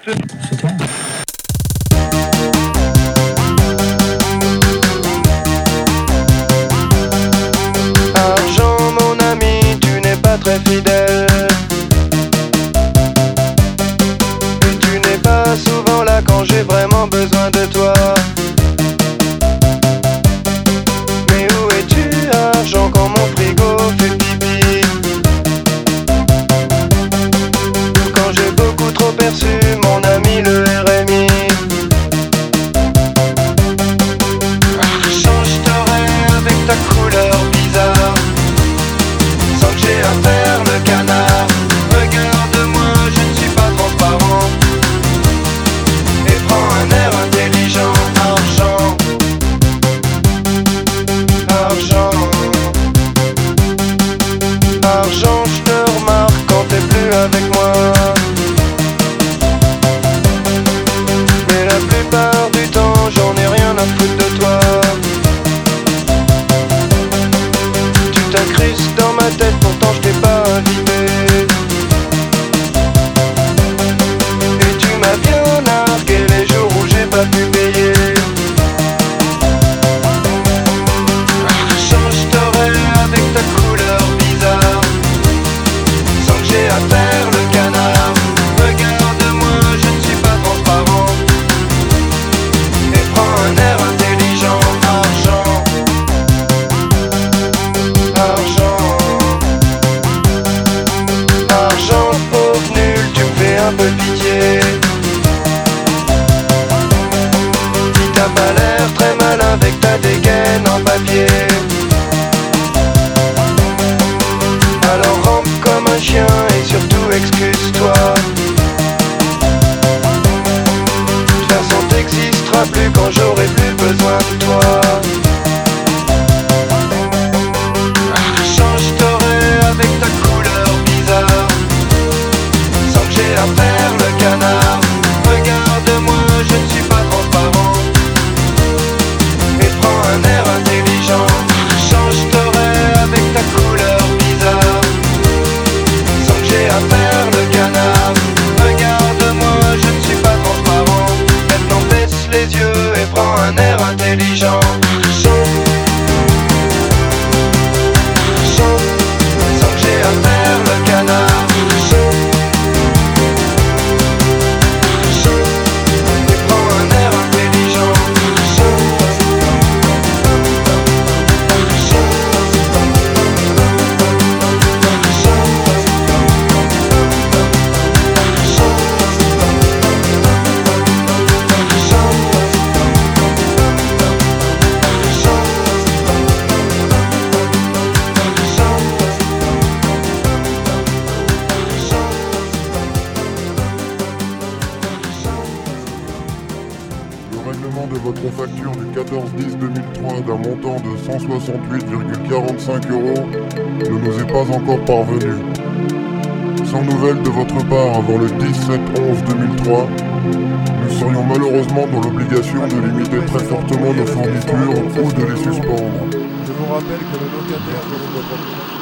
C'est toi. Argent, mon ami, tu n'es pas très fidèle. Et tu n'es pas souvent là quand j'ai vraiment besoin de toi. Mais où es-tu, argent, quand mon frigo fait pipi? Ou quand j'ai beaucoup trop perçu, mon ami le RMI. Argent, je t'aurai avec ta couleur bizarre, sans que j'ai à faire le canard. Regarde-moi, je ne suis pas transparent. Et prends un air intelligent. Argent, argent, argent, je te remarque quand t'es plus avec moi. Mais la plupart du temps, j'en ai rien à foutre de toi. Tu t'incrustes dans ma tête, pourtant je t'ai pas invité. Et tu m'as bien nargué les jours où j'ai pas pu payer. Argent, je t'aurai avec ta couleur bizarre, sans que j'ai à faire le canard. Regarde-moi, je ne suis pas transparent. Et prends un air intelligent. Argent, argent, argent, pauvre nul, tu me fais un peu pitié. Dis t'as pas l'air très malin avec ta dégaine en papier. Alors rampe comme un chien et surtout excuse-toi. De toute façon t'existeras plus quand j'aurai plus besoin de toi. Argent, je t'aurai avec ta couleur bizarre, sans que j'ai à faire le canard. Regarde-moi, je ne suis pas transparent. Et prends un air intelligent. Argent, je t'aurai avec ta couleur bizarre, sans que j'ai à faire le canard. Regarde-moi, je ne suis pas transparent. Maintenant baisse les yeux et prends un air intelligent. Argent, argent, sans que j'ai à faire le canard. Argent, argent, et prends un air intelligent. Argent, Le règlement de votre facture du 14-10-2003 d'un montant de 168,45 € ne nous est pas encore parvenu. Sans nouvelles de votre part avant le 17-11-2003, nous serions malheureusement dans l'obligation de limiter très fortement nos fournitures ou de les suspendre. Je vous rappelle que le locataire de votre